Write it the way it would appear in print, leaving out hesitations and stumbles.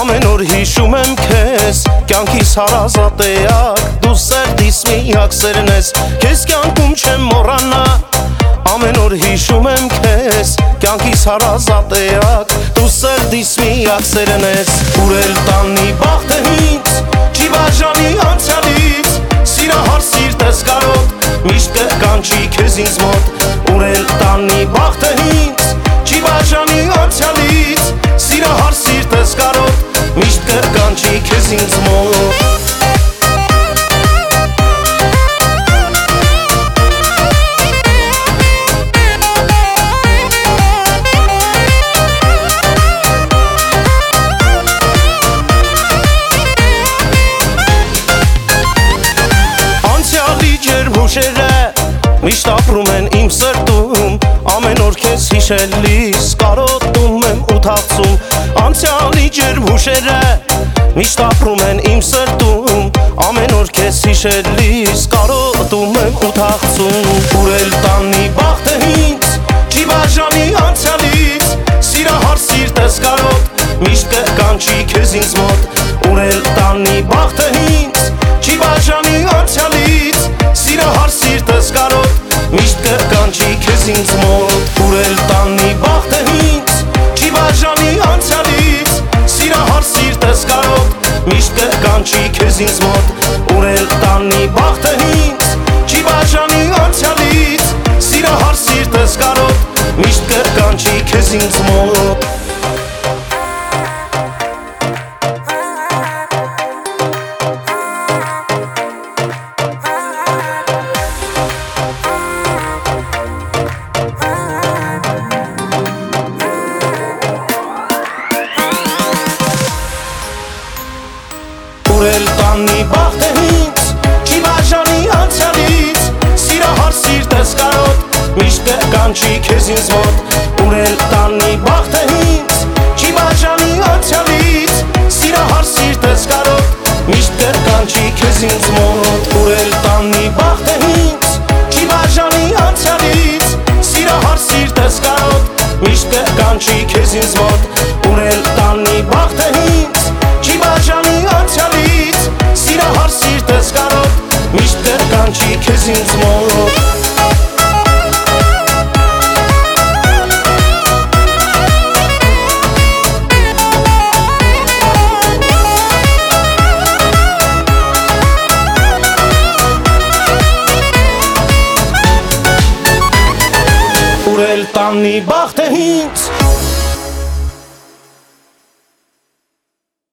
Ամեն օր հիշում եմ քեզ, կյանքիս հարազատ էակ, դու սերտիս միակ սերն ես, քեզ կյանքում չեմ մոռանա։ Ամեն օր հիշում եմ քեզ, կյանքիս հարազատ էակ, դու սերտիս միակ սերն ես։ Ուր էլ տանի բախտը ինձ, չի բաժանի անցյալից, սիրահար սիրտս կարոտ, միշտ կկանչի քեզ ինձ մոտ։ Ուր էլ տանի բախտը ինձ, չի բաժանի անցյալից, սիրահար սիրտս կարոտ, միշտ կկանչի քեզ ինձ մոտ։ Հուշերը միշտ ապրում են իմ սրտում, ամեն օր քեզ հիշելիս կարոտում եմ ու թախծում։ Անցյալի ջերմ հուշերը միշտ ապրում են իմ սրտում, ամեն օր քեզ հիշելիս կարոտում եմ ու թախծում։ Ուր էլ տանի բախտը ինձ, չի բաժանի անցյալից, սիրահար սիրտս կարոտ, միշտ կկանչի քեզ ինձ մոտ։ Ուր էլ տանի բախտը ինձ, չի բաժանի անցյալից, սիրահար սիրտս կարոտ, միշտ կկանչի քեզ ինձ մոտ։ Ուր էլ տանի բախտը ինձ, չի բաժանի անցյալից, սիրահար սիրտս կարոտ, միշտ կկանչի քեզ ինձ մոտ։ Ուր էլ տանի բախտը ինձ, չի բաժանի անցյալից, սիրահար սիրտս կարոտ, միշտ կկանչի քեզ ինձ մոտ։ Ուր էլ տանի բախտը ինձ, չի բաժանի անցյալից, սիրահար սիրտս կարոտ, միշտ կկանչի քեզ ինձ մոտ։ Ուր էլ տանի բախտը ինձ, չի բաժանի անցյալից, սիրահար սիրտս կարոտ, միշտ կկանչի քեզ ինձ մոտ։ Ուր էլ տանի բախտը ինձ, չի բաժանի անցյալից, սիրահար սիրտս կարոտ, միշտ կկանչի քեզ ինձ մոտ։ Ուր էլ տանի բախտը ինձ, չի բաժանի անցյալից, սիրահար սիրտս կարոտ, միշտ կկանչի քեզ ինձ մոտ։ Ուր էլ տանի բախտը ինձ,